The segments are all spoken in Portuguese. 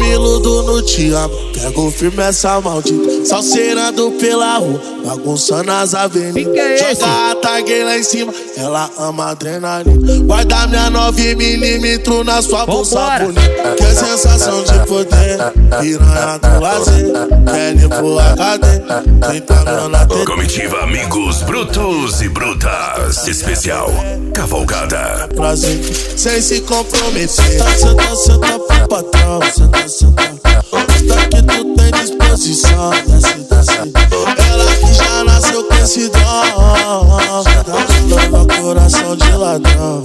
cabeludo no te amo, pego firme essa maldita. Salseirando pela rua, bagunçando as avenidas. Joga a tag lá em cima, ela ama adrenalina. Guarda minha 9mm na sua bolsa bonita. Que sensação de poder, piranha do lazer. Quer ir pro HD, 30 mil na TT. Comitiva Amigos Brutos e Brutas. Especial Cavalgada. Prazer, sem se comprometer. Senta pro patrão. Senta. Mostra que tu tem disposição. Desce. Ela que já nasceu com esse dom. Leva coração de ladrão.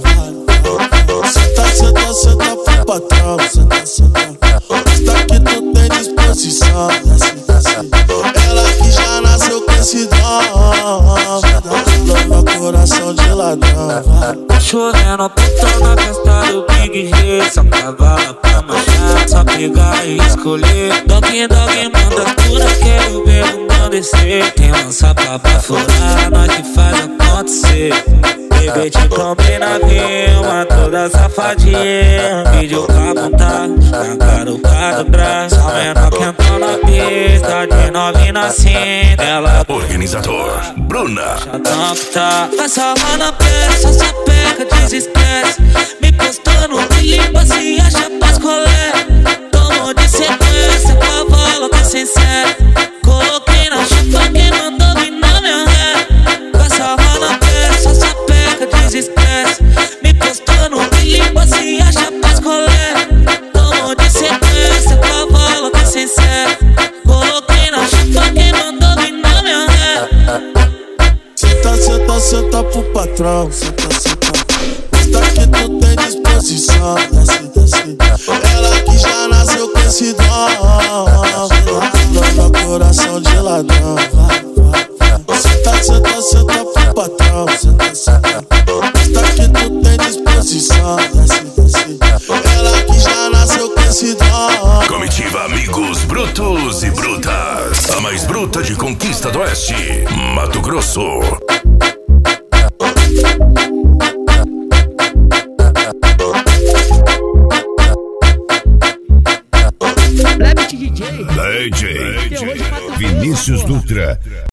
Senta pro patrão. Senta. Mostra que tu tem disposição. Desce. Ela que já nasceu com esse dom. Leva coração de ladrão. Chovendo puta na festa do Big G. Só cavala pra marchar, só pegar e escolher. Dog manda pura, quero ver o não descer. Tem lança pra furar, nós que faz acontecer. Bebê te comprei na firma, toda safadinha. Vídeo pra apontar, na garupa do braço. Só menor que entrou na pista, de novinha na cinta. Ela Organizador Bruna. chatão que tá. Vai salvar na peça, só peca, desestresse. Me postando, me limpa, se acha pras colé. Tomou de sequência, cavalo tá sincero. Coloquei na chapa, quem mandou vir na minha ré. Vai salvar na peça, só peca, desestresse. Me postando, me limpa, se acha pras colé. Tomou de sequência, cavalo tá sincero. Coloquei na chapa, quem mandou vir na minha ré. Senta pro patrão. Senta. Mostra que tu tem disposição. Desce. Ela que já nasceu com esse dom. Leva coração de ladrão. Senta pro patrão. Senta. Mostra que tu tem disposição. Desce. Ela que já nasceu com esse dom. Comitiva Amigos Brutos e Brutas. A mais bruta de Conquista do Oeste, Mato Grosso. Rabbit DJ. DJ Vinícius Dutra.